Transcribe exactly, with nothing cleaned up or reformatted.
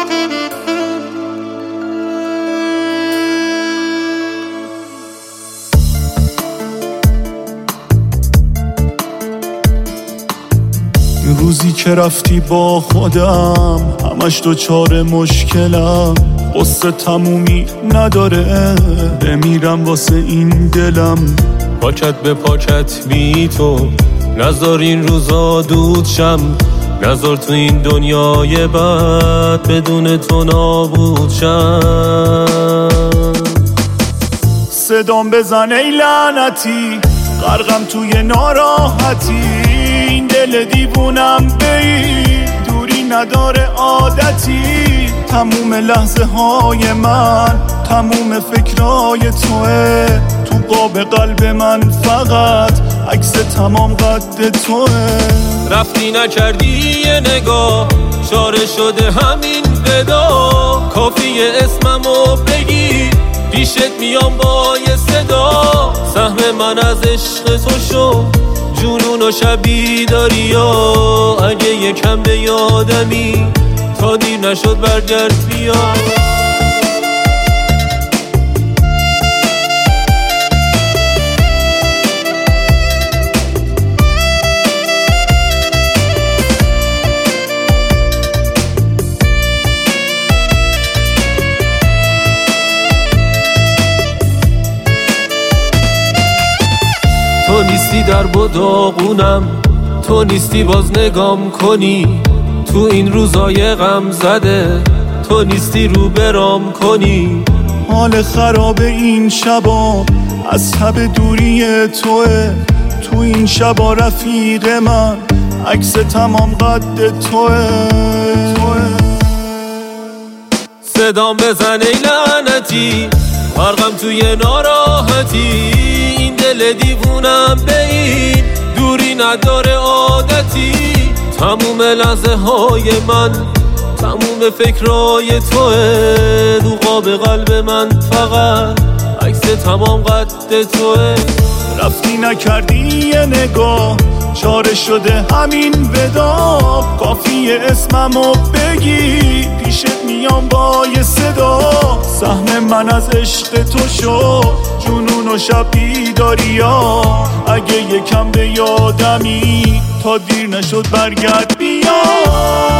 روزی که رفتی با خودم همش دوچار مشکلم، قصه تمومی نداره، بمیرم واسه این دلم. پاکت به پاکت بی تو نذار این روزا دود شم، نذار تو این دنیای بد بدون تو نابود شم. صدام بزن ای لعنتی، غرقم توی ناراحتی، این دل دیوونم بی دوری نداره عادتی. تموم لحظه های من تموم فکرای توه، تو قاب قلب من فقط عکس تمام قد توه. رفتی نکردی یه نگاه، چاره شده همین ودا، کافیه اسممو بگی پیشت میام با یه صدا. سهم من از عشق تو شو جنون و شبی داری، یا اگه یکم به یادمی تا دیر نشد برگرد بیا. تو نیستی در بداغونم، تو نیستی باز نگام کنی، تو این روزای غم زده تو نیستی رو برام کنی. حال خراب این شبا از تب دوری توه، تو این شبا رفیق من عکس تمام قد توه. صدام بزن ای لعنتی، غرقم توی ناراحتی، این دل دیوونم به این دوری نداره عادتی. تموم لحظه های من تموم فکرای توه، رو قاب قلب من فقط عکس تمام قد توه. رفتی نکردی یه نگاه، چاره شده همین ودا، کافیه اسممو بگی پیشت میام با یه صدا. سهم من از عشق تو شو جنون و شبی داری، یا اگه یکم به یادمی تا دیر نشد برگرد بیا.